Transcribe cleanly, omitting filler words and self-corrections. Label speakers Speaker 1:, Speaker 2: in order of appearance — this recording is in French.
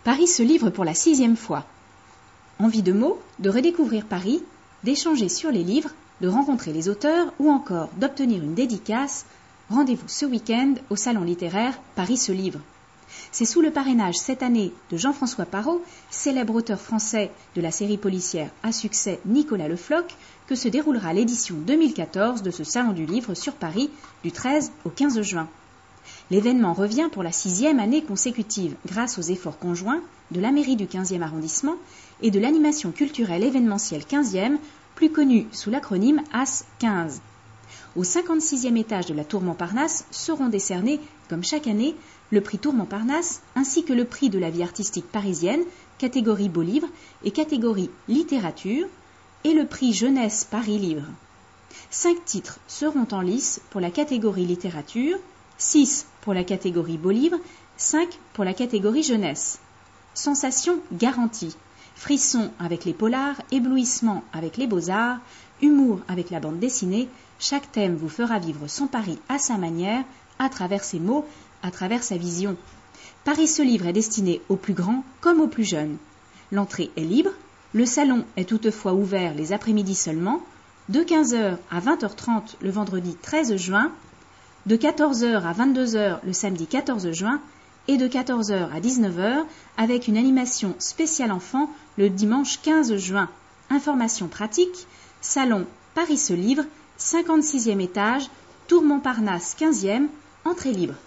Speaker 1: Paris se livre pour la 6e fois. Envie de mots, de redécouvrir Paris, d'échanger sur les livres, de rencontrer les auteurs ou encore d'obtenir une dédicace, rendez-vous ce week-end au salon littéraire Paris se livre. C'est sous le parrainage cette année de Jean-François Parrot, célèbre auteur français de la série policière à succès Nicolas Le Floch, que se déroulera l'édition 2014 de ce salon du livre sur Paris du 13 au 15 juin. L'événement revient pour la 6e année consécutive grâce aux efforts conjoints de la mairie du 15e arrondissement et de l'animation culturelle événementielle 15e, plus connue sous l'acronyme AS15. Au 56e étage de la Tour Montparnasse seront décernés, comme chaque année, le prix Tour Montparnasse ainsi que le prix de la vie artistique parisienne, catégorie Beaux Livres et catégorie Littérature, et le prix Jeunesse Paris Livre. 5 titres seront en lice pour la catégorie Littérature, 6 pour la catégorie Beaux Livres, 5 pour la catégorie Jeunesse. Sensation garantie. Frisson avec les polars, éblouissement avec les beaux-arts, humour avec la bande dessinée, chaque thème vous fera vivre son Paris à sa manière, à travers ses mots, à travers sa vision. Paris se livre est destiné aux plus grands comme aux plus jeunes. L'entrée est libre, le salon est toutefois ouvert les après-midi seulement, de 15h à 20h30 le vendredi 13 juin, de 14h à 22h le samedi 14 juin et de 14h à 19h avec une animation spéciale enfant le dimanche 15 juin. Informations pratiques, salon Paris se livre, 56e étage, Tour Montparnasse 15e, entrée libre.